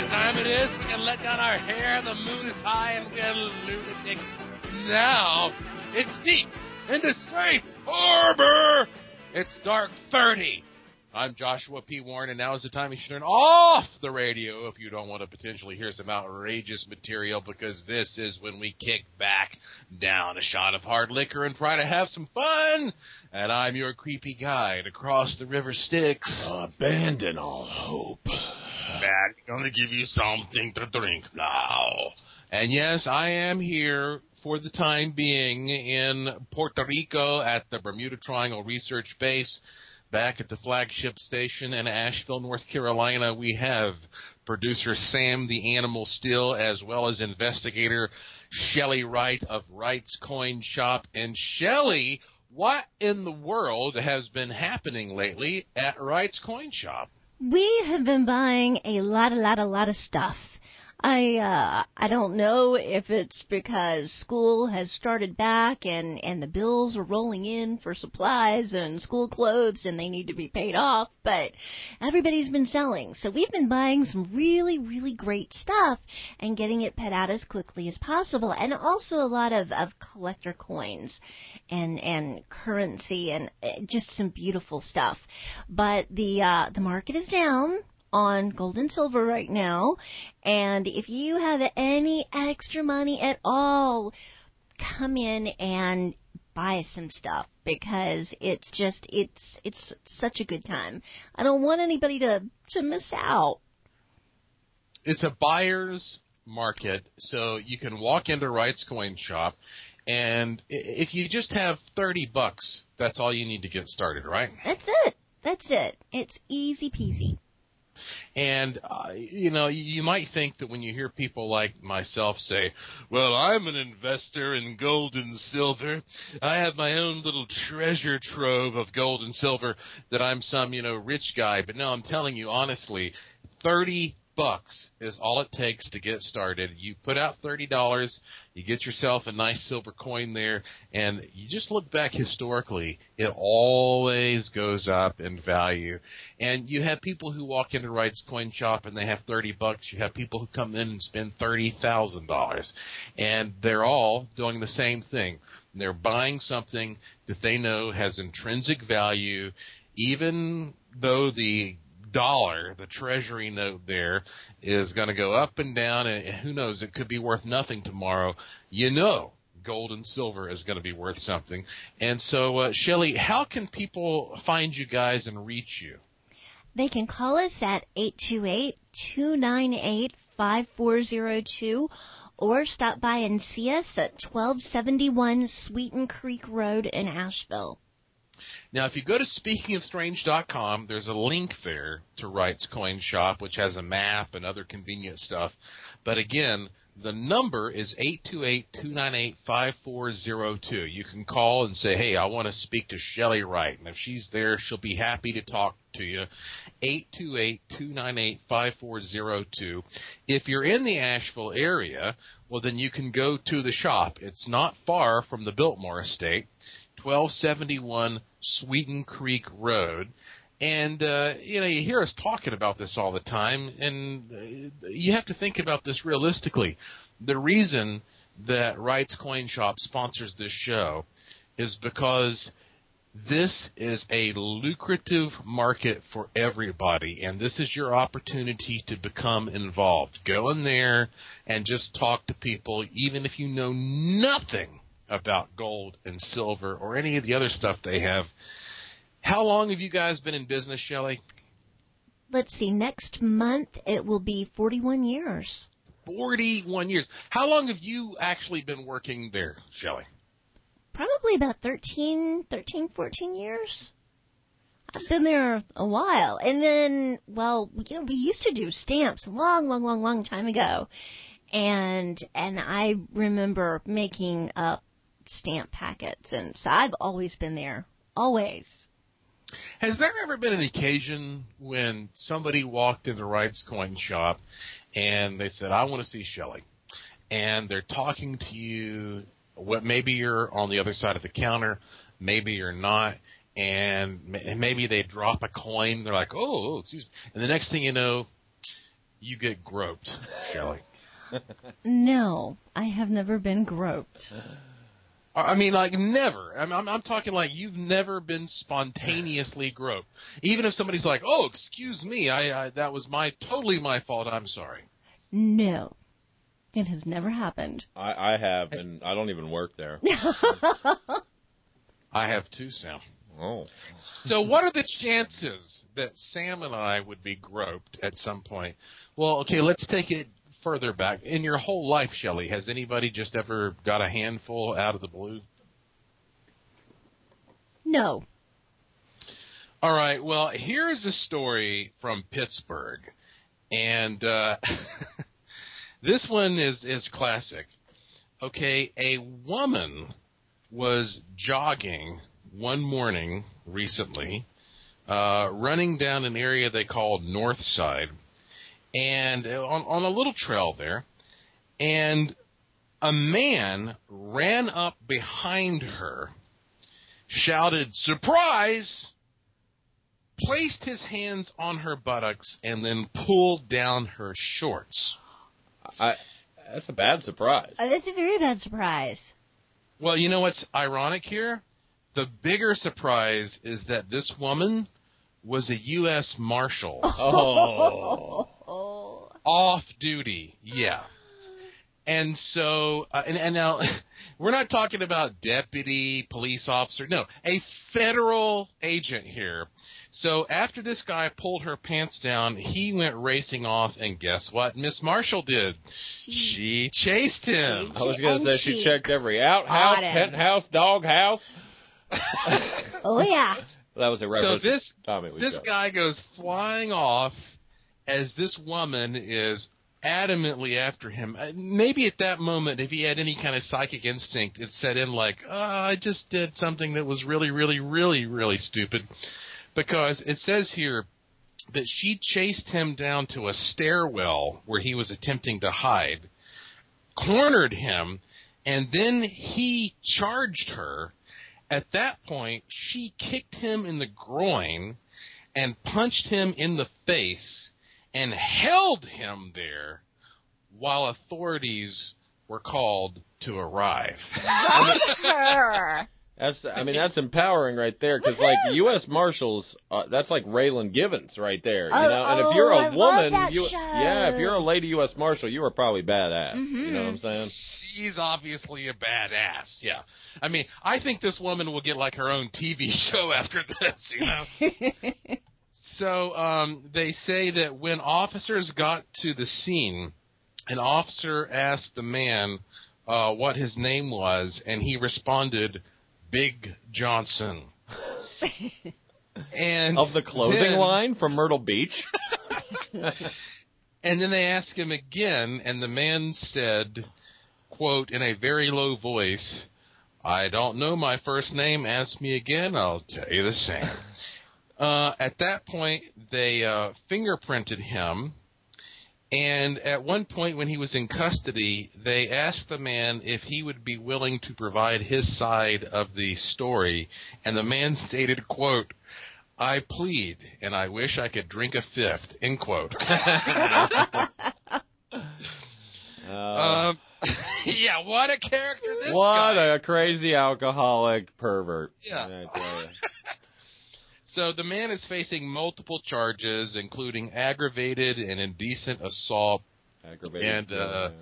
what time it is? We can let down our hair, the moon is high, and we're lunatics. Now, it's deep into safe harbor. It's dark 30. I'm Joshua P. Warren, and now is the time you should turn off the radio if you don't want to potentially hear some outrageous material, because this is when we kick back down a shot of hard liquor and try to have some fun. And I'm your creepy guide across the river Styx. Abandon all hope. Matt, going to give you something to drink now. And yes, I am here for the time being in Puerto Rico at the Bermuda Triangle Research Base. Back at the flagship station in Asheville, North Carolina, we have producer Sam the Animal Still, as well as investigator Shelley Wright of Wright's Coin Shop. And Shelley, what in the world has been happening lately at Wright's Coin Shop? We have been buying a lot of stuff. I don't know if it's because school has started back and the bills are rolling in for supplies and school clothes and they need to be paid off, but everybody's been selling. So we've been buying some really, really great stuff and getting it put out as quickly as possible. And also a lot of collector coins and currency and just some beautiful stuff. But the market is down on gold and silver right now, and if you have any extra money at all, come in and buy some stuff, because it's such a good time. I don't want anybody to miss out. It's a buyer's market, so you can walk into Wright's Coin Shop, and if you just have $30, that's all you need to get started, right? That's it. It's easy peasy. And, you might think that when you hear people like myself say, well, I'm an investor in gold and silver, I have my own little treasure trove of gold and silver, that I'm some, rich guy. But no, I'm telling you honestly, $30 is all it takes to get started. You put out $30, you get yourself a nice silver coin there, and you just look back historically, it always goes up in value. And you have people who walk into Wright's Coin Shop and they have $30. You have people who come in and spend $30,000, and they're all doing the same thing. They're buying something that they know has intrinsic value, even though the dollar, the treasury note there, is going to go up and down, and who knows, it could be worth nothing tomorrow. Gold and silver is going to be worth something. And so, Shelley, how can people find you guys and reach you? They can call us at 828-298-5402 or stop by and see us at 1271 Sweeten Creek Road in Asheville. Now, if you go to speakingofstrange.com, there's a link there to Wright's Coin Shop, which has a map and other convenient stuff. But again, the number is 828-298-5402. You can call and say, hey, I want to speak to Shelley Wright. And if she's there, she'll be happy to talk to you. 828-298-5402. If you're in the Asheville area, well, then you can go to the shop. It's not far from the Biltmore Estate. 1271 Sweeten Creek Road. And, you hear us talking about this all the time, and you have to think about this realistically. The reason that Wright's Coin Shop sponsors this show is because this is a lucrative market for everybody, and this is your opportunity to become involved. Go in there and just talk to people, even if you know nothing about gold and silver or any of the other stuff they have. How long have you guys been in business, Shelley? Let's see, next month it will be 41 years. 41 years. How long have you actually been working there, Shelley? Probably about 14 years. I've been there a while. And then, we used to do stamps a long time ago. And I remember making up stamp packets, and so I've always been there, always. Has there ever been an occasion when somebody walked into Wright's Coin Shop and they said, I want to see Shelley, and they're talking to you, maybe you're on the other side of the counter, maybe you're not, and maybe they drop a coin, they're like, oh, excuse me, and the next thing you know, you get groped, Shelley? No, I have never been groped. I mean, like, never. I'm talking like you've never been spontaneously groped. Even if somebody's like, oh, excuse me, that was totally my fault, I'm sorry. No, it has never happened. I have, and I don't even work there. I have too, Sam. Oh. So what are the chances that Sam and I would be groped at some point? Well, okay, let's take it further back. In your whole life, Shelley, has anybody just ever got a handful out of the blue? No. All right, well, here's a story from Pittsburgh. And this one is classic. Okay, a woman was jogging one morning recently, running down an area they called North Side, and on a little trail there, and a man ran up behind her, shouted, "Surprise!" placed his hands on her buttocks, and then pulled down her shorts. That's a bad surprise. That's a very bad surprise. Well, you know what's ironic here? The bigger surprise is that this woman was a U.S. Marshal. Oh. Off duty, yeah. And so, and now, we're not talking about deputy, police officer. No, a federal agent here. So after this guy pulled her pants down, he went racing off, and guess what Miss Marshall did? She chased him. I was going to say she checked every outhouse, penthouse, doghouse. Oh, yeah. That was a reference. So this guy goes flying off as this woman is adamantly after him. Maybe at that moment, if he had any kind of psychic instinct, it set in like, I just did something that was really, really, really, really stupid. Because it says here that she chased him down to a stairwell where he was attempting to hide, cornered him, and then he charged her. At that point, she kicked him in the groin and punched him in the face and held him there while authorities were called to arrive. That's empowering right there, because like U.S. Marshals, that's like Raylan Givens right there, you know. And if you're a woman, if you're a lady U.S. Marshal, you are probably badass. Mm-hmm. You know what I'm saying? She's obviously a badass. Yeah, I mean, I think this woman will get like her own TV show after this, you know. So they say that when officers got to the scene, an officer asked the man what his name was, and he responded, Big Johnson. And of the clothing line from Myrtle Beach? And then they asked him again, and the man said, quote, in a very low voice, I don't know my first name. Ask me again. I'll tell you the same. At that point, they fingerprinted him. And at one point when he was in custody, they asked the man if he would be willing to provide his side of the story. And the man stated, quote, I plead, and I wish I could drink a fifth, end quote. Yeah, what a character this guy. What a crazy alcoholic pervert. Yeah. So the man is facing multiple charges, including aggravated and indecent assault. Aggravated and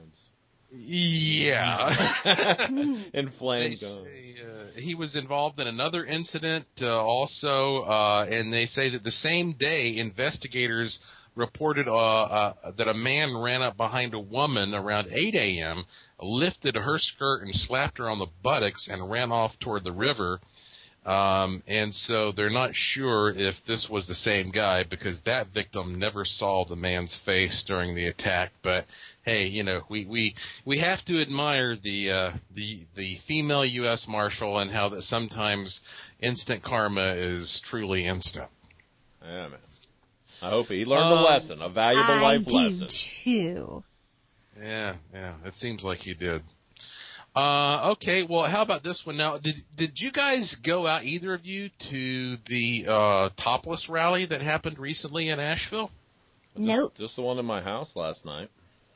yeah. Inflamed. He was involved in another incident also, and they say that the same day investigators reported that a man ran up behind a woman around 8 a.m., lifted her skirt and slapped her on the buttocks and ran off toward the river. And so they're not sure if this was the same guy because that victim never saw the man's face during the attack. But hey, you know, we have to admire the female U.S. Marshal and how that sometimes instant karma is truly instant. Yeah, man. I hope he learned a lesson, a valuable life lesson. I do too. Yeah, it seems like he did. Okay, well, how about this one now? Did you guys go out, either of you, to the Topless rally that happened recently in Asheville? Nope. Just the one in my house last night.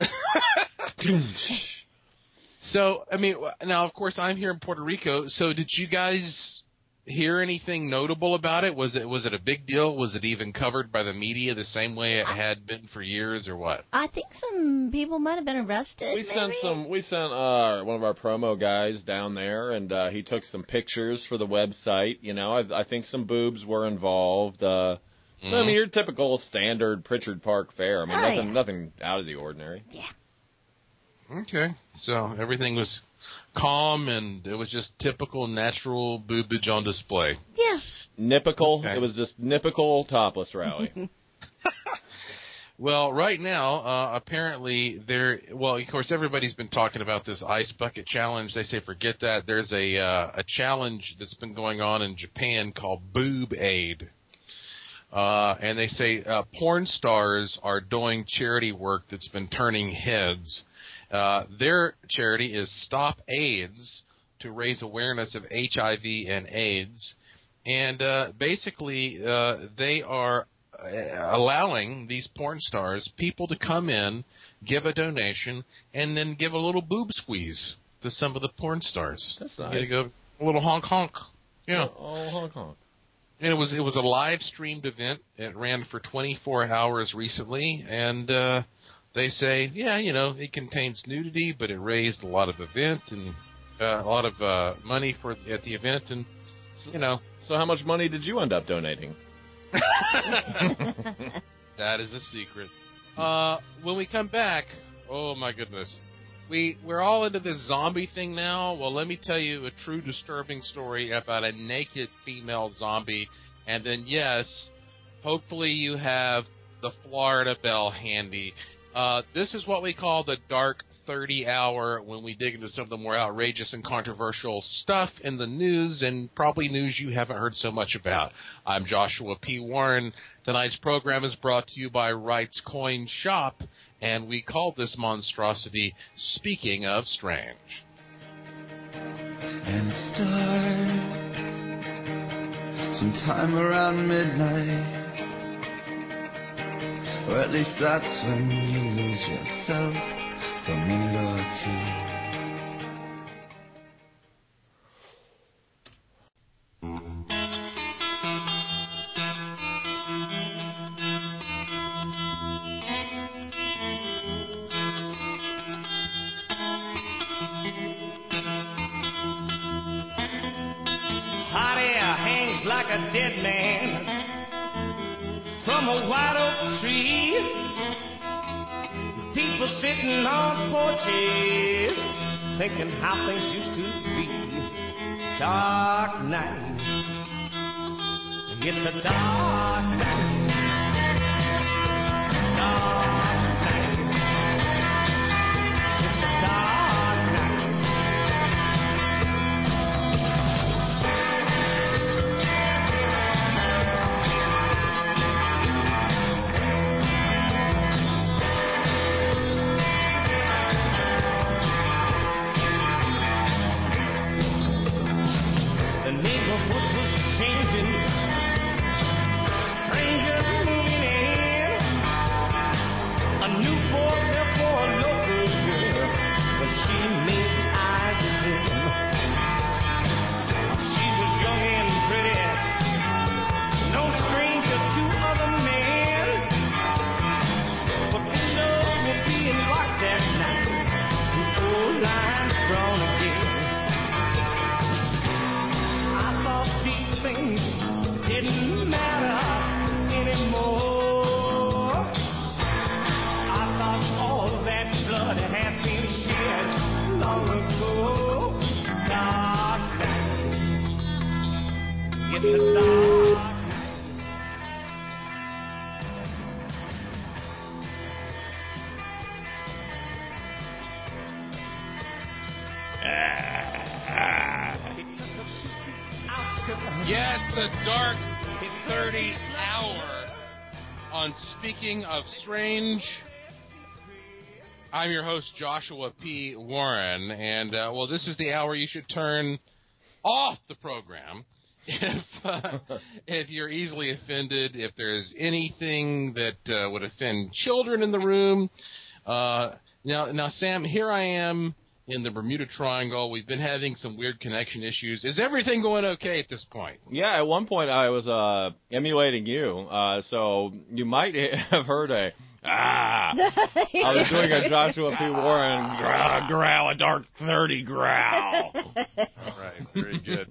So, I mean, now, of course, I'm here in Puerto Rico. So did you guys hear anything notable about it? Was it a big deal? Was it even covered by the media the same way it had been for years, or what? I think some people might have been arrested. We sent one of our promo guys down there, and he took some pictures for the website. You know, I think some boobs were involved. I mean, your typical standard Pritchard Park fare. I mean, nothing out of the ordinary. Yeah. Okay, so everything was calm, and it was just typical natural boobage on display. Yeah. Nippical. Okay. It was just nippical topless rally. Well, right now, apparently of course, everybody's been talking about this ice bucket challenge. They say forget that. There's a challenge that's been going on in Japan called Boob Aid. And they say porn stars are doing charity work that's been turning heads. Their charity is Stop AIDS, to raise awareness of HIV and AIDS. And basically, they are allowing these porn stars, people to come in, give a donation, and then give a little boob squeeze to some of the porn stars. That's nice. You gotta go a little honk. Yeah. Oh, honk. And it was a live streamed event. It ran for 24 hours recently, and they say, it contains nudity, but it raised a lot of money at the event, and So how much money did you end up donating? That is a secret. When we come back, oh my goodness, we're all into this zombie thing now. Well, let me tell you a true disturbing story about a naked female zombie, and then yes, hopefully you have the Florida Bell handy. This is what we call the Dark 30 Hour, when we dig into some of the more outrageous and controversial stuff in the news, and probably news you haven't heard so much about. I'm Joshua P. Warren. Tonight's program is brought to you by Wright's Coin Shop, and we call this monstrosity Speaking of Strange. And it starts sometime around midnight. Or at least that's when you lose yourself for a minute or two. Hot air hangs like a dead man from a white oak tree. People sitting on porches thinking how things used to be. Dark night, it's a dark night. Dark night, it's a dark night. The neighborhood was changing, strangers moving in. A new boy fell for a local girl when she made eyes at him. She was young and pretty, no stranger to other men. But windows were being locked that night, and old lines drawn again. These things didn't matter anymore. I thought all that blood had been shed long ago. Dark night, it's a dark night. Yes, the Dark 30 Hour on Speaking of Strange. I'm your host, Joshua P. Warren, and, this is the hour you should turn off the program if you're easily offended, if there's anything that would offend children in the room. Now, Sam, here I am in the Bermuda Triangle. We've been having some weird connection issues. Is everything going okay at this point? Yeah, at one point I was emulating you, so you might have heard a I was doing a Joshua P. Warren growl, a dark 30 growl. All right, very good.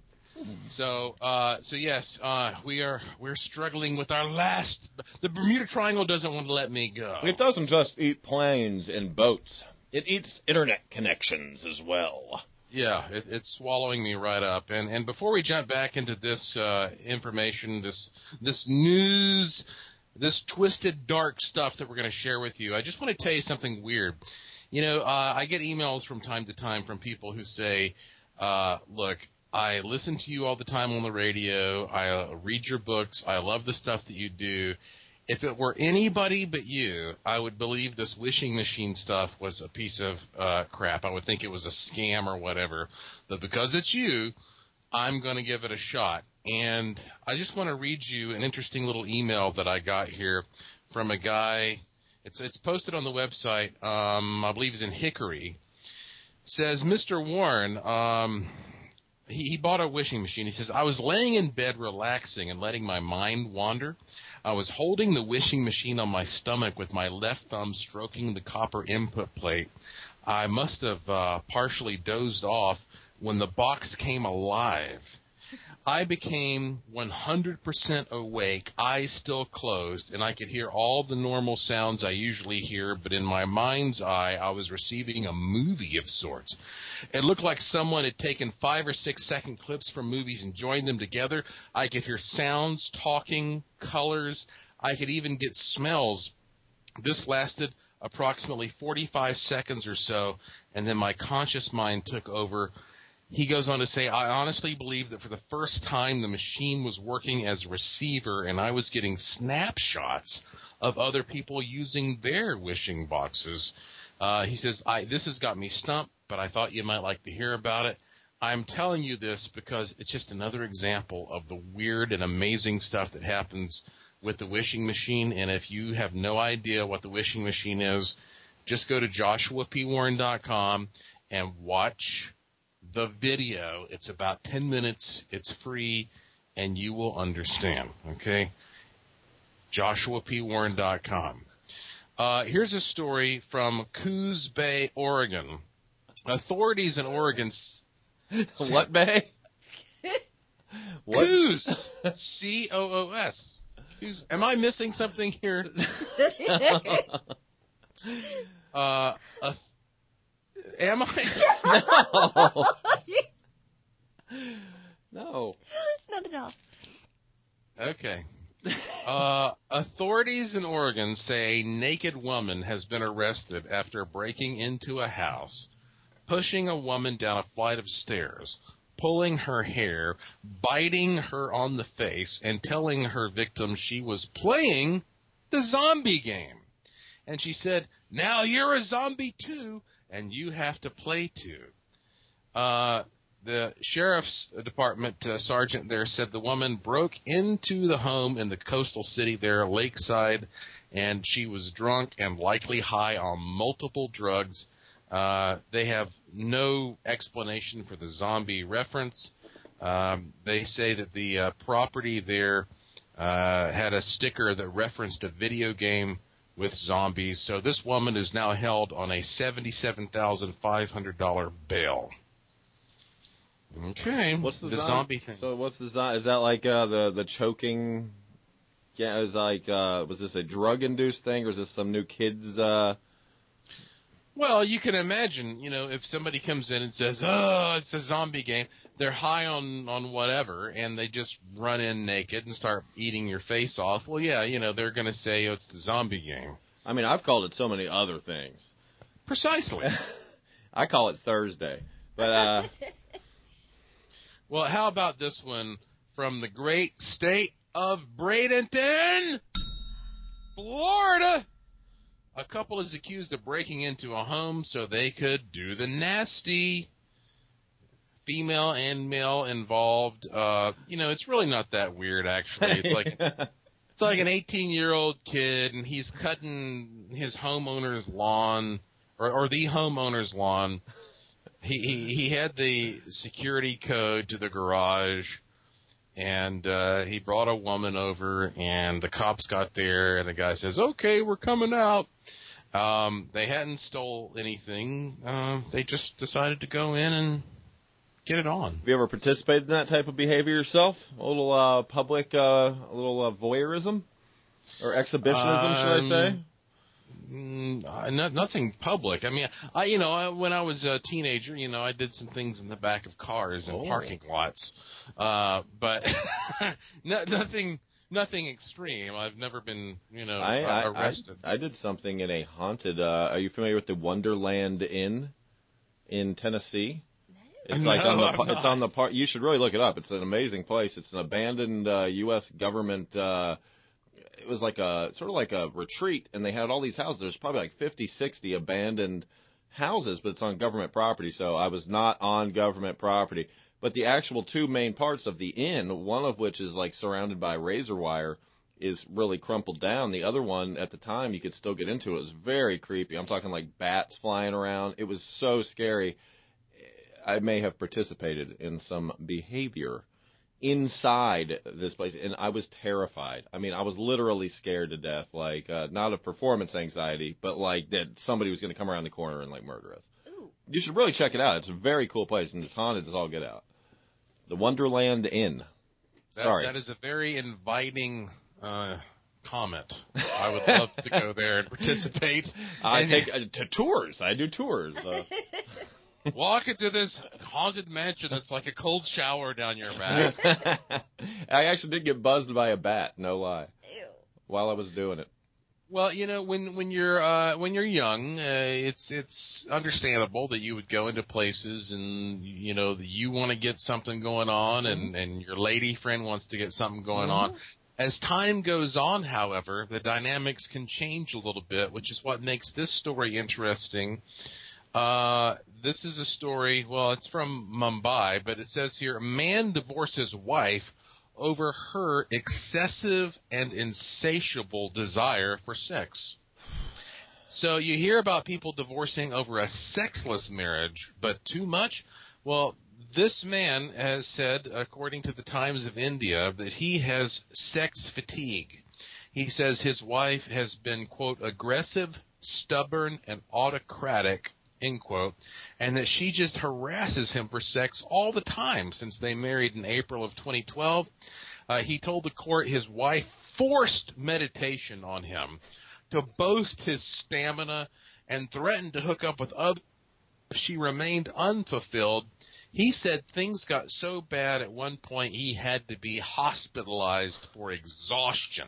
So yes, we're struggling with our last. The Bermuda Triangle doesn't want to let me go. It doesn't just eat planes and boats. It eats internet connections as well. Yeah, it's swallowing me right up. And before we jump back into this information, this news, this twisted, dark stuff that we're going to share with you, I just want to tell you something weird. You know, I get emails from time to time from people who say, look, I listen to you all the time on the radio. I read your books. I love the stuff that you do. If it were anybody but you, I would believe this wishing machine stuff was a piece of crap. I would think it was a scam or whatever. But because it's you, I'm going to give it a shot. And I just want to read you an interesting little email that I got here from a guy. It's posted on the website. I believe he's in Hickory. It says, Mr. Warren, he bought a wishing machine. He says, I was laying in bed relaxing and letting my mind wander. I was holding the wishing machine on my stomach with my left thumb stroking the copper input plate. I must have partially dozed off when the box came alive. I became 100% awake, eyes still closed, and I could hear all the normal sounds I usually hear, but in my mind's eye, I was receiving a movie of sorts. It looked like someone had taken 5 or 6 second clips from movies and joined them together. I could hear sounds, talking, colors. I could even get smells. This lasted approximately 45 seconds or so, and then my conscious mind took over. He goes on to say, I honestly believe that for the first time the machine was working as a receiver and I was getting snapshots of other people using their wishing boxes. He says, this has got me stumped, but I thought you might like to hear about it. I'm telling you this because it's just another example of the weird and amazing stuff that happens with the wishing machine. And if you have no idea what the wishing machine is, just go to joshuapwarren.com and watch the video. It's about 10 minutes. It's free, and you will understand, okay? joshuapwarren.com. Here's a story from Coos Bay, Oregon. Authorities in Oregon... What bay? What? Coos. C-O-O-S. Coos. Am I missing something here? Am I? No. Not at all. Okay. Authorities in Oregon say a naked woman has been arrested after breaking into a house, pushing a woman down a flight of stairs, pulling her hair, biting her on the face, and telling her victim she was playing the zombie game. And she said, now you're a zombie too, and you have to play too. The sheriff's department sergeant there said the woman broke into the home in the coastal city there, Lakeside, and she was drunk and likely high on multiple drugs. They have no explanation for the zombie reference. They say that the property there had a sticker that referenced a video game with zombies. So this woman is now held on a $77,500 bail. Okay. What's the zombie thing? So what's the zombie? Is that like the choking? Yeah, it was like was this a drug-induced thing, or is this some new kids? Well, you can imagine, if somebody comes in and says, "Oh, it's a zombie game," they're high on whatever, and they just run in naked and start eating your face off. Well, yeah, they're going to say, "Oh, it's the zombie game." I mean, I've called it so many other things. Precisely. I call it Thursday, but. Well, how about this one from the great state of Bradenton, Florida? A couple is accused of breaking into a home so they could do the nasty. female and male involved. It's really not that weird, actually. It's like it's like an 18-year-old kid, and he's cutting his homeowner's lawn, or the homeowner's lawn. He had the security code to the garage, and he brought a woman over, and the cops got there, and the guy says, "Okay, we're coming out." They hadn't stole anything. They just decided to go in and get it on. Have you ever participated in that type of behavior yourself? A little public, voyeurism? Or exhibitionism, should I say? Nothing public. I mean, when I was a teenager, I did some things in the back of cars and parking lots. But nothing extreme. I've never been, arrested. I did something in a haunted, are you familiar with the Wonderland Inn in Tennessee? It's it's on the part. You should really look it up. It's an amazing place. It's an abandoned U.S. government. It was like sort of like a retreat, and they had all these houses. There's probably like 50, 60 abandoned houses, but it's on government property. So I was not on government property. But the actual two main parts of the inn, one of which is like surrounded by razor wire, is really crumpled down. The other one, at the time, you could still get into it. It was very creepy. I'm talking like bats flying around. It was so scary. I may have participated in some behavior inside this place, and I was terrified. I mean, I was literally scared to death, like not of performance anxiety, but like that somebody was going to come around the corner and like murder us. Ooh. You should really check it out. It's a very cool place, and it's haunted as all get out. The Wonderland Inn. That is a very inviting comment. I would love to go there and participate. I take to tours. I do tours. Walk into this haunted mansion that's like a cold shower down your back. I actually did get buzzed by a bat, no lie, while I was doing it. Well, when you're young, it's understandable that you would go into places and you want to get something going on, and your lady friend wants to get something going on. As time goes on, however, the dynamics can change a little bit, which is what makes this story interesting. This is a story, well, it's from Mumbai, but it says here, a man divorces wife over her excessive and insatiable desire for sex. So you hear about people divorcing over a sexless marriage, but too much? Well, this man has said, according to the Times of India, that he has sex fatigue. He says his wife has been, quote, aggressive, stubborn, and autocratic, end quote, and that she just harasses him for sex all the time since they married in April of 2012. He told the court his wife forced meditation on him to boast his stamina and threatened to hook up with others if she remained unfulfilled. He said things got so bad at one point he had to be hospitalized for exhaustion.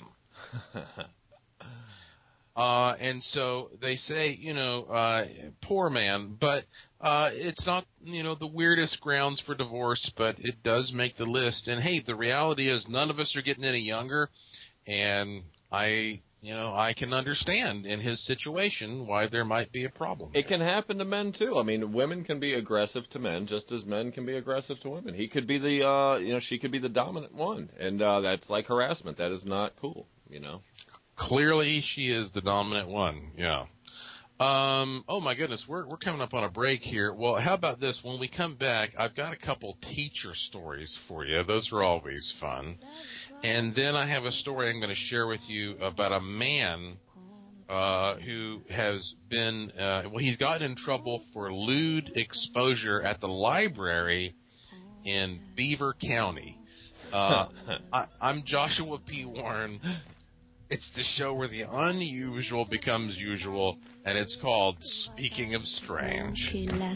And so they say, poor man, but it's not, the weirdest grounds for divorce, but it does make the list. And, hey, the reality is none of us are getting any younger, and I can understand in his situation why there might be a problem. It can happen to men, too. I mean, women can be aggressive to men just as men can be aggressive to women. He could be she could be the dominant one, and that's like harassment. That is not cool, Clearly, she is the dominant one. Yeah. Oh my goodness, we're coming up on a break here. Well, how about this? When we come back, I've got a couple teacher stories for you. Those are always fun. And then I have a story I'm going to share with you about a man who has been he's gotten in trouble for lewd exposure at the library in Beaver County. I'm Joshua P. Warren. It's the show where the unusual becomes usual, and it's called Speaking of Strange.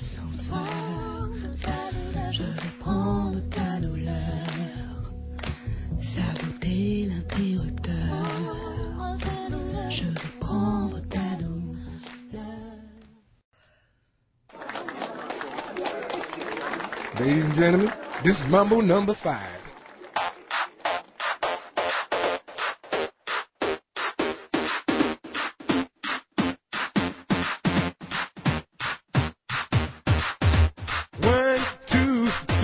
Ladies and gentlemen, this is Mambo number 5. One, two,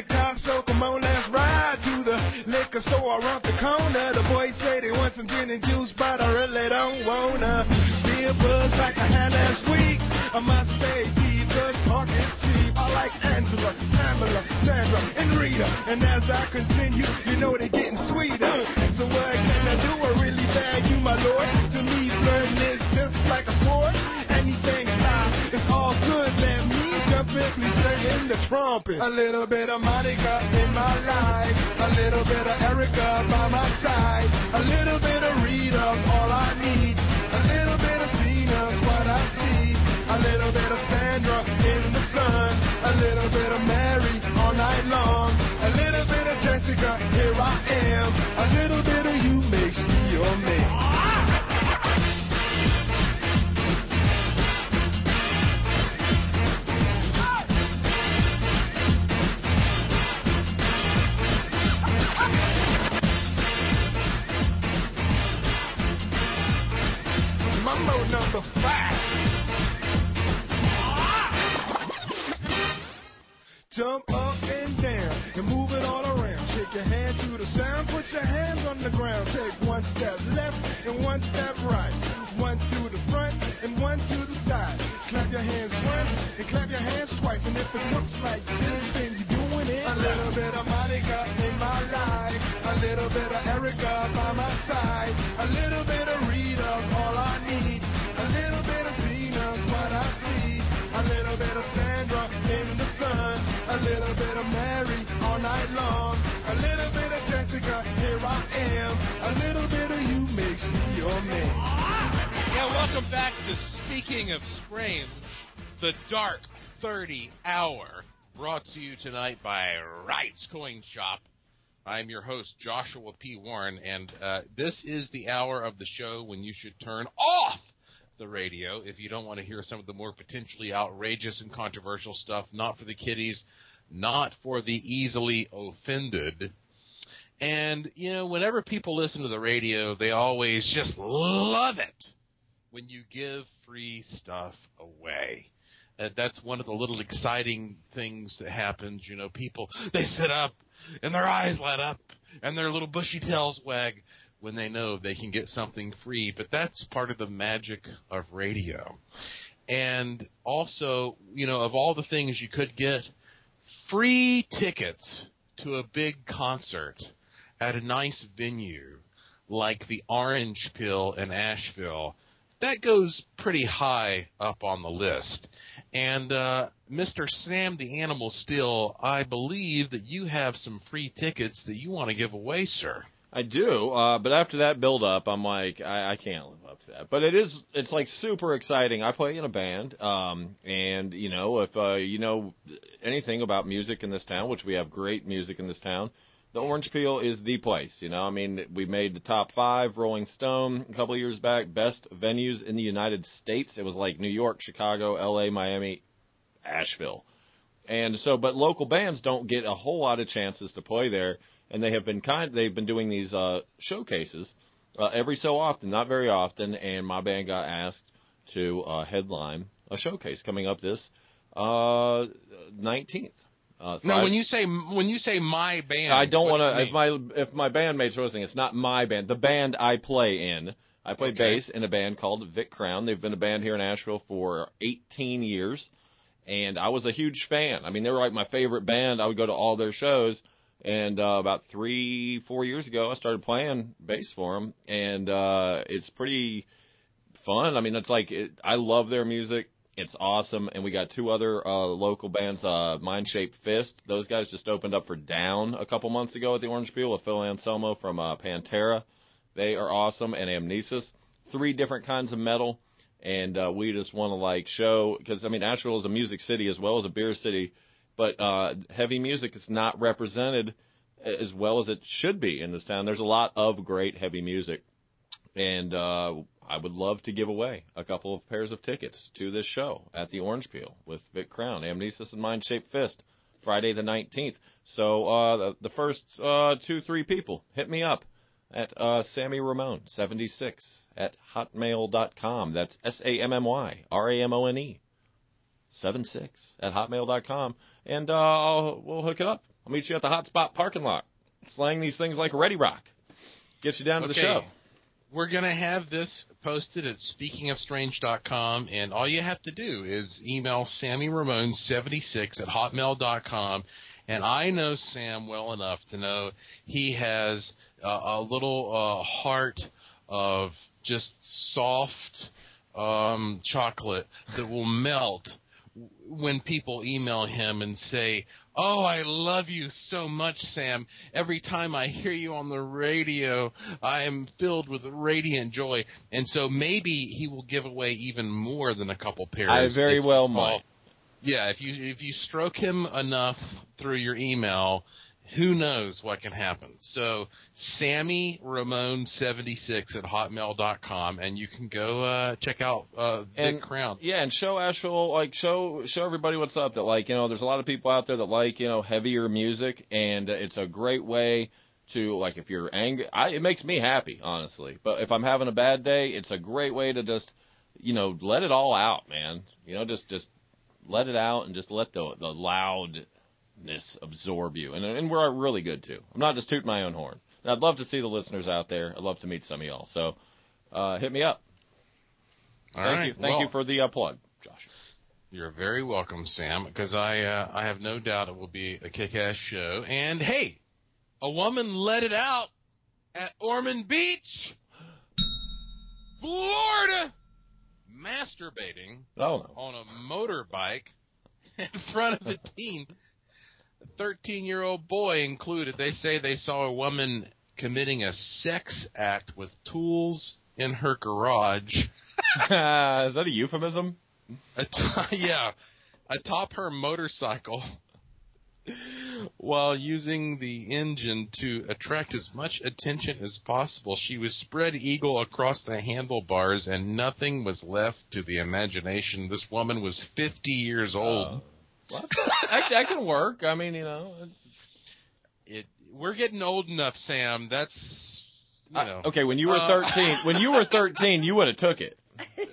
the car, so come on, let's ride to the liquor store around the corner. The boys say they want some gin and juice, but I really don't wanna be a buzz like I had last week. I must stay deep, cause talk is cheap. I like Angela, Pamela, Sandra, and Rita. And as I continue, you know they're getting sweeter. So what can I do? I really bag you, my lord. To me, flirting is just like a sport. Anything fly, it's all good. Let me jump in, please sing in the trumpet. A little bit of Monica in my life. A little bit of Erica by my side. A little bit of Rita's all I need. A little bit of Tina's what I see. A little bit of Sandra in the sun. A little bit of Mary all night long. A little bit of Jessica, here I am. A little bit of you makes me your man. Mambo number 5. Jump up and down and move it all around. Shake your hand to the sound, put your hands on the ground. Take one step left and one step right. One to the front and one to the side. Clap your hands once and clap your hands twice. And if it looks like this, then you're doing it. A little bit of Monica in my life. A little bit of Erica by my side. A little bit of Rita's all I need. A little bit of Tina's what I see. A little bit of Sandra in the sun. A little bit of Mary all night long. A little bit of Jessica, here I am. A little bit of you makes me your man. Yeah, welcome back to Speaking of Strange, the Dark 30 Hour, brought to you tonight by Wright's Coin Shop. I'm your host, Joshua P. Warren, and this is the hour of the show when you should turn off the radio if you don't want to hear some of the more potentially outrageous and controversial stuff, not for the kiddies, not for the easily offended. And, you know, whenever people listen to the radio, they always just love it when you give free stuff away. That's one of the little exciting things that happens. You know, people, they sit up and their eyes light up and their little bushy tails wag when they know they can get something free. But that's part of the magic of radio. And also, you know, of all the things you could get, free tickets to a big concert at a nice venue like the Orange Peel in Asheville, that goes pretty high up on the list. And Mr. Sam the Animal Steel, I believe that you have some free tickets that you want to give away, sir. I do, but after that build-up, I'm like, I can't live up to that. But it's like super exciting. I play in a band, and, you know, if you know anything about music in this town, which we have great music in this town, the Orange Peel is the place, you know. I mean, we made the top 5, Rolling Stone, a couple of years back, best venues in the United States. It was like New York, Chicago, L.A., Miami, Asheville. And so, but local bands don't get a whole lot of chances to play there. And they've been doing these showcases every so often, not very often, and my band got asked to headline a showcase coming up this 19th. Now, when you say my band, I don't want to. If my bandmates are listening, it's not my band. The band I play in. I play bass in a band called Vic Crown. They've been a band here in Asheville for 18 years, and I was a huge fan. I mean, they were like my favorite band. I would go to all their shows. And about 3-4 years ago, I started playing bass for them, and it's pretty fun. I mean, it's like I love their music. It's awesome. And we got 2 other local bands, Mind Shaped Fist. Those guys just opened up for Down a couple months ago at the Orange Peel with Phil Anselmo from Pantera. They are awesome. And Amnesis. 3 different kinds of metal. And we just want to, like, show, because, I mean, Asheville is a music city as well as a beer city. But heavy music is not represented as well as it should be in this town. There's a lot of great heavy music. And I would love to give away a couple of pairs of tickets to this show at the Orange Peel with Vic Crown, Amnesis, and Mind Shaped Fist, Friday the 19th. So the first 2-3 people, hit me up at Sammy Ramone 76 at hotmail.com. That's SammyRamone. hotmail.com, and we'll hook it up. I'll meet you at the Hotspot parking lot. Slang these things like Ready Rock. Get you down to the show. We're going to have this posted at speakingofstrange.com, and all you have to do is email SammyRamone76 at hotmail.com, and I know Sam well enough to know he has a little heart of just soft chocolate that will melt when people email him and say, "Oh, I love you so much, Sam. Every time I hear you on the radio, I am filled with radiant joy." And so maybe he will give away even more than a couple pairs. I very well might. Yeah, if you stroke him enough through your email, who knows what can happen. So SammyRamone76 at hotmail.com, and you can go check out Big Crown. Yeah, and show everybody what's up. That there's a lot of people out there that like heavier music, and it's a great way to if you're angry. It makes me happy, honestly. But if I'm having a bad day, it's a great way to just let it all out, man. Just let it out and just let the loud absorb you, and we're really good too. I'm not just tooting my own horn. And I'd love to see the listeners out there. I'd love to meet some of y'all. So hit me up. Thank you for the plug, Josh. You're very welcome, Sam, because I have no doubt it will be a kick-ass show. And hey, a woman let it out at Ormond Beach, Florida, masturbating on a motorbike in front of a teen. A 13-year-old boy included. They say they saw a woman committing a sex act with tools in her garage. Is that a euphemism? Atop her motorcycle while using the engine to attract as much attention as possible. She was spread eagle across the handlebars, and nothing was left to the imagination. This woman was 50 years old. That can work. I mean, we're getting old enough, Sam. That's okay. When you were 13, you would have took it.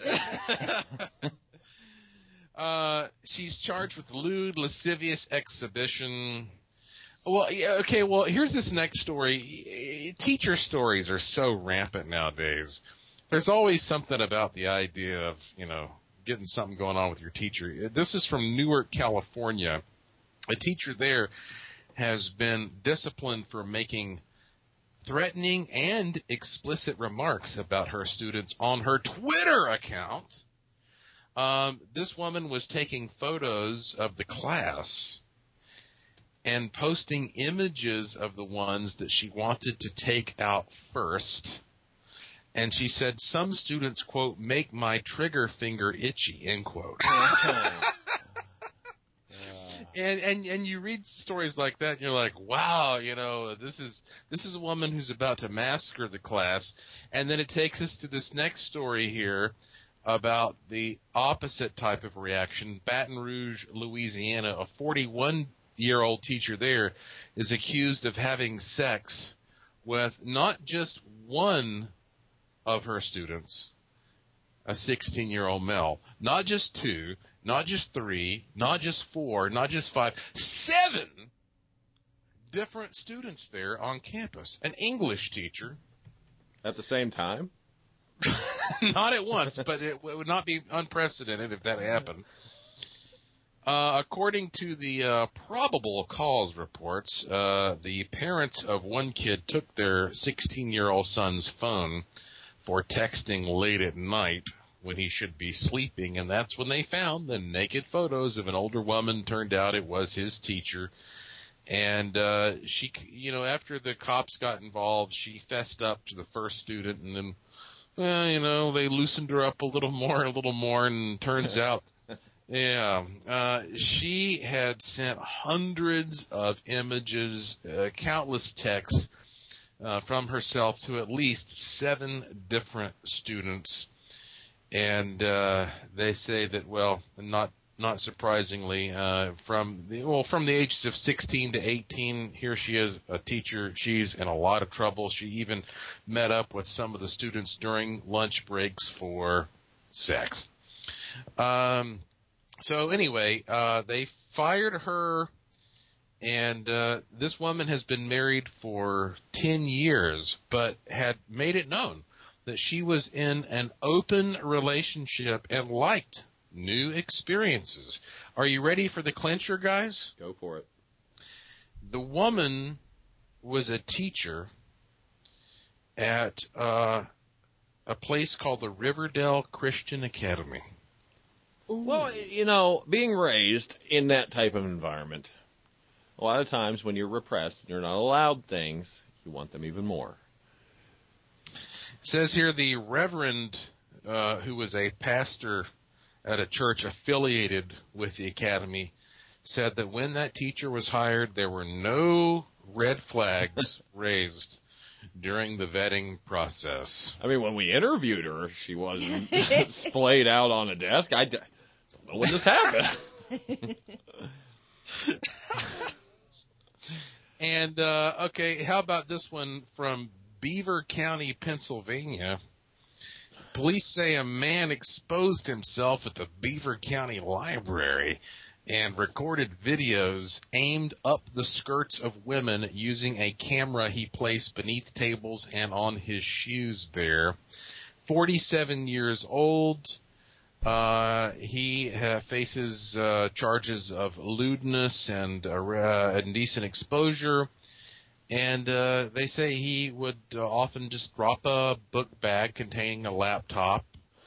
She's charged with lewd, lascivious exhibition. Well, yeah, okay. Well, here's this next story. Teacher stories are so rampant nowadays. There's always something about the idea of getting something going on with your teacher. This is from Newark, California. A teacher there has been disciplined for making threatening and explicit remarks about her students on her Twitter account. This woman was taking photos of the class and posting images of the ones that she wanted to take out first. And she said, some students, quote, make my trigger finger itchy, end quote. And you read stories like that, and you're like, wow, this is a woman who's about to massacre the class. And then it takes us to this next story here about the opposite type of reaction. Baton Rouge, Louisiana, a 41-year-old teacher there is accused of having sex with not just one of her students, a 16-year-old male. Not just two, not just three, not just four, not just five, 7 different students there on campus. An English teacher. At the same time? Not at once, but it would not be unprecedented if that happened. According to the probable cause reports, the parents of one kid took their 16-year-old son's phone for texting late at night when he should be sleeping, and that's when they found the naked photos of an older woman. Turned out it was his teacher. And she, after the cops got involved, she fessed up to the first student, and then, they loosened her up a little more, and turns out, she had sent hundreds of images, countless texts from herself to at least 7 different students. And they say that, not surprisingly, from the ages of 16 to 18, here she is, a teacher. She's in a lot of trouble. She even met up with some of the students during lunch breaks for sex. So anyway, they fired her, and this woman has been married for 10 years, but had made it known that she was in an open relationship and liked new experiences. Are you ready for the clincher, guys? Go for it. The woman was a teacher at a place called the Riverdale Christian Academy. Ooh. Well, being raised in that type of environment, a lot of times when you're repressed and you're not allowed things, you want them even more. It says here the Reverend, who was a pastor at a church affiliated with the academy, said that when that teacher was hired, there were no red flags raised during the vetting process. I mean, when we interviewed her, she wasn't splayed out on a desk. I don't know when this happened. And, okay, how about this one from Beaver County, Pennsylvania? Police say a man exposed himself at the Beaver County Library and recorded videos aimed up the skirts of women using a camera he placed beneath tables and on his shoes there. 47 years old. He faces charges of lewdness and indecent exposure. And they say he would often just drop a book bag containing a laptop.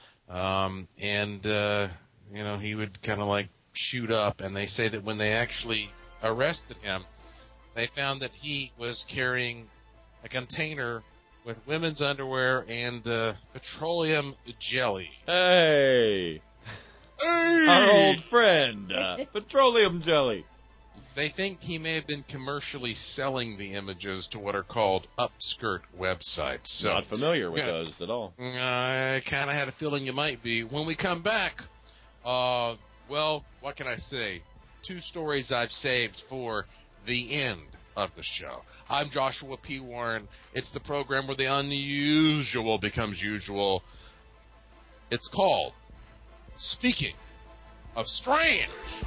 He would kind of like shoot up. And they say that when they actually arrested him, they found that he was carrying a container with women's underwear and petroleum jelly. Hey! Our old friend, petroleum jelly. They think he may have been commercially selling the images to what are called upskirt websites. So, not familiar with those at all. I kind of had a feeling you might be. When we come back, well, what can I say? 2 stories I've saved for the end of the show. I'm Joshua P. Warren. It's the program where the unusual becomes usual. It's called Speaking of Strange.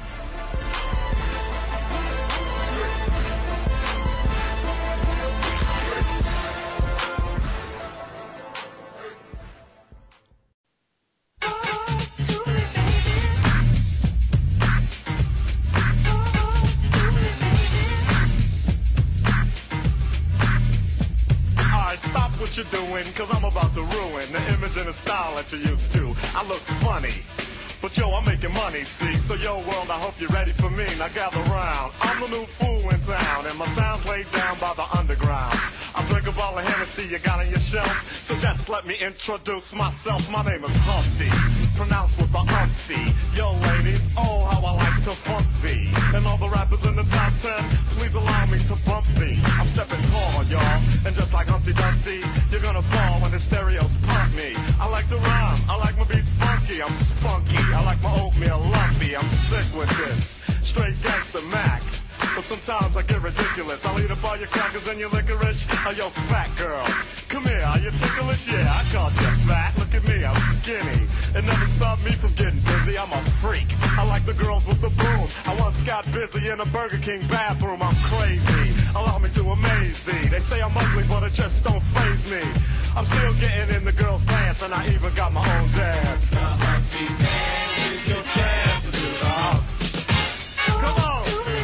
What you're doing, cause I'm about to ruin the image and the style that you're used to. I look funny, but yo, I'm making money, see? So yo, world, I hope you're ready for me. Now gather round. I'm the new fool in town, and my sound's laid down by the underground. I drink a bottle of Hennessy you got on your shelf, so just let me introduce myself. My name is Humpty, pronounced with the umpty. Yo, ladies, oh, how I like to funk thee. And all the rappers in the top 10, please allow me to bump thee. I'm stepping tall, y'all, and just like Humpty Dumpty, you're gonna fall when the stereos pump me. I like to rhyme, I like my beats funky, I'm spunky. I like my oatmeal lumpy, I'm sick with this. Straight gangster Mac. But sometimes I get ridiculous. I'll eat up all your crackers and your licorice. Oh, yo, fat girl, come here, are you ticklish? Yeah, I called you fat. Look at me, I'm skinny. It never stopped me from getting busy. I'm a freak. I like the girls with the boom. I once got busy in a Burger King bathroom. I'm crazy. Allow me to amaze thee. They say I'm ugly, but it just don't faze me. I'm still getting in the girls' pants, and I even got my own dance. The Humpty Dance is your chance to do the hump. Come on.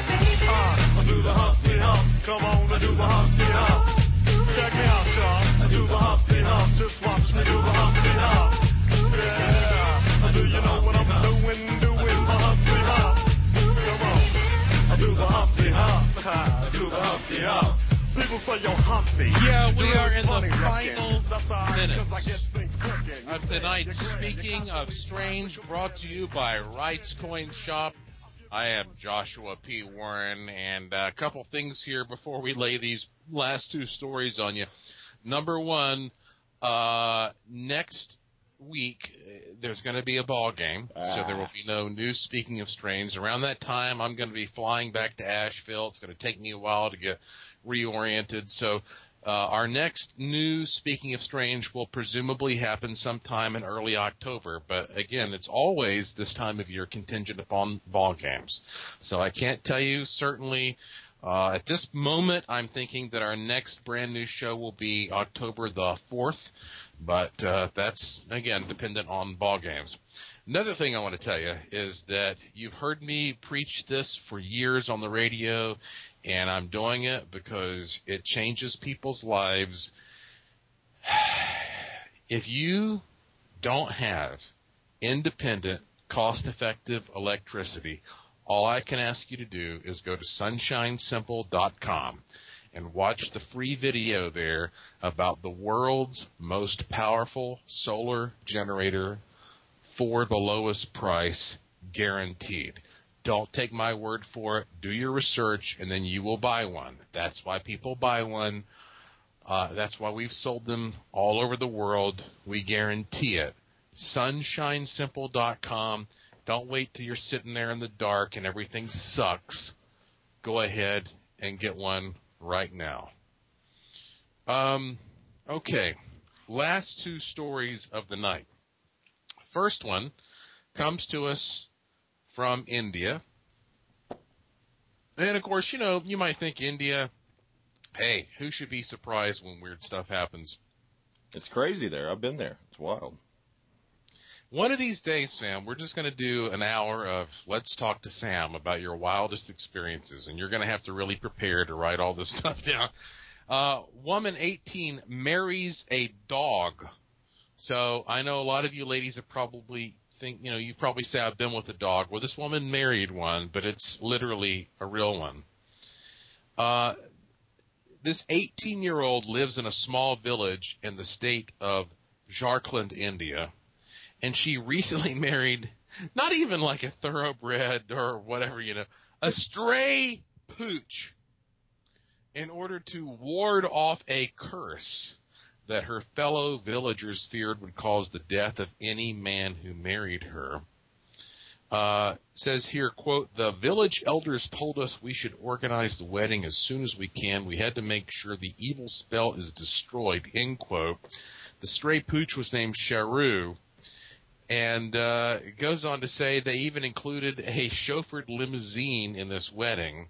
Do the Humpty Hump. Come on, I do the Humpty Hump. Check me out, y'all. I do the Humpty Hump. Just watch me do the Humpty Hump. Yeah. Do you know what I'm doing? Doing the Humpty Hump. Come on. I do the Humpty Hump. I do the Humpty Hump. People say you're Humpty. Yeah, we are in the final minutes of tonight's Speaking of Strange, brought to you by Wright's Coin Shop. I am Joshua P. Warren, and a couple things here before we lay these last 2 stories on you. Number one, next week there's going to be a ball game, so there will be no new Speaking of Strange. Around that time, I'm going to be flying back to Asheville. It's going to take me a while to get reoriented, so Our next new Speaking of Strange will presumably happen sometime in early October, but again, it's always this time of year contingent upon ball games. So I can't tell you certainly. At this moment, I'm thinking that our next brand new show will be October the 4th, but that's, again, dependent on ball games. Another thing I want to tell you is that you've heard me preach this for years on the radio, and I'm doing it because it changes people's lives. If you don't have independent, cost-effective electricity, all I can ask you to do is go to sunshinesimple.com and watch the free video there about the world's most powerful solar generator for the lowest price, guaranteed. Don't take my word for it. Do your research, and then you will buy one. That's why people buy one. That's why we've sold them all over the world. We guarantee it. SunshineSimple.com. Don't wait till you're sitting there in the dark and everything sucks. Go ahead and get one right now. Okay. Last two stories of the night. First one comes to us from India. And, of course, you know, you might think India, hey, who should be surprised when weird stuff happens? It's crazy there. I've been there. It's wild. One of these days, Sam, we're just going to do an hour of Let's Talk to Sam about your wildest experiences, and you're going to have to really prepare to write all this stuff down. Woman 18 marries a dog. So I know a lot of you ladies have probably think, you know, you probably say I've been with a dog. Well, this woman married one, but it's literally a real one. This 18-year-old lives in a small village in the state of Jharkhand, India, and she recently married not even like a thoroughbred or whatever, you know, a stray pooch in order to ward off a curse that her fellow villagers feared would cause the death of any man who married her. Says here, quote, the village elders told us we should organize the wedding as soon as we can. We had to make sure the evil spell is destroyed, end quote. The stray pooch was named Sharu, and it goes on to say they even included a chauffeured limousine in this wedding.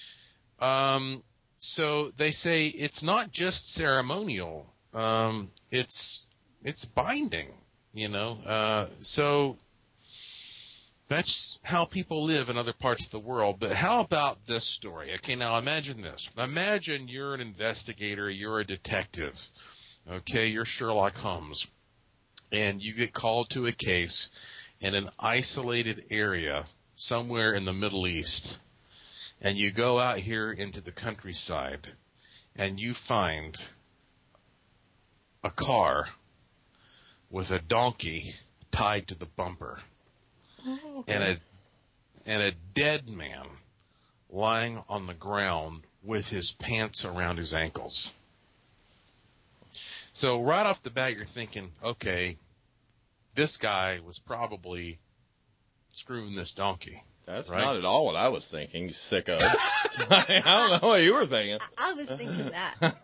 So they say it's not just ceremonial. It's binding, you know. So that's how people live in other parts of the world. But how about this story? Okay, now imagine this. Imagine you're an investigator, you're a detective. Okay, you're Sherlock Holmes. And you get called to a case in an isolated area somewhere in the Middle East. And you go out here into the countryside and you find a car with a donkey tied to the bumper. Oh, okay. and a dead man lying on the ground with his pants around his ankles. So right off the bat you're thinking, okay, this guy was probably screwing this donkey. That's right? Not at all what I was thinking, you sicko. I don't know what you were thinking. I was thinking that.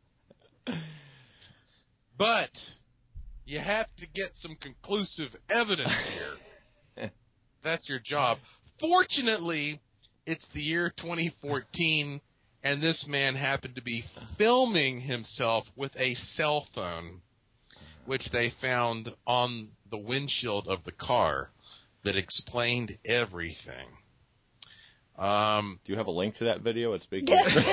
But you have to get some conclusive evidence here. That's your job. Fortunately, it's the year 2014, and this man happened to be filming himself with a cell phone, which they found on the windshield of the car that explained everything. Do you have a link to that video at Speaking?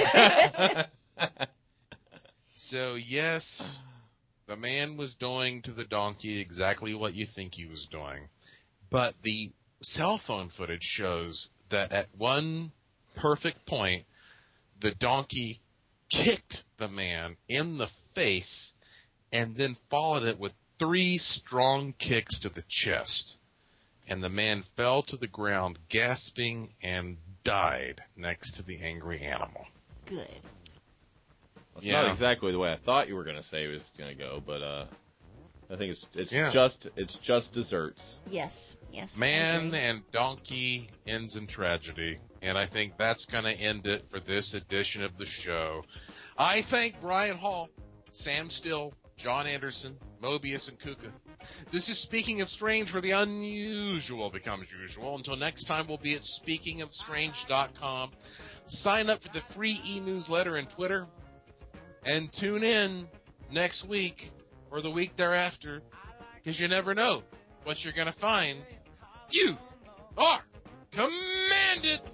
So, yes, the man was doing to the donkey exactly what you think he was doing. But the cell phone footage shows that at one perfect point, the donkey kicked the man in the face and then followed it with 3 strong kicks to the chest. And the man fell to the ground, gasping, and died next to the angry animal. Good. That's not exactly the way I thought you were going to say it was going to go, but I think it's just desserts. Yes. Man and donkey ends in tragedy, and I think that's going to end it for this edition of the show. I thank Brian Hall, Sam Still, John Anderson, Mobius, and Kuka. This is Speaking of Strange, where the unusual becomes usual. Until next time, we'll be at speakingofstrange.com. Sign up for the free e-newsletter and Twitter, and tune in next week or the week thereafter, because you never know what you're going to find. You are commanded!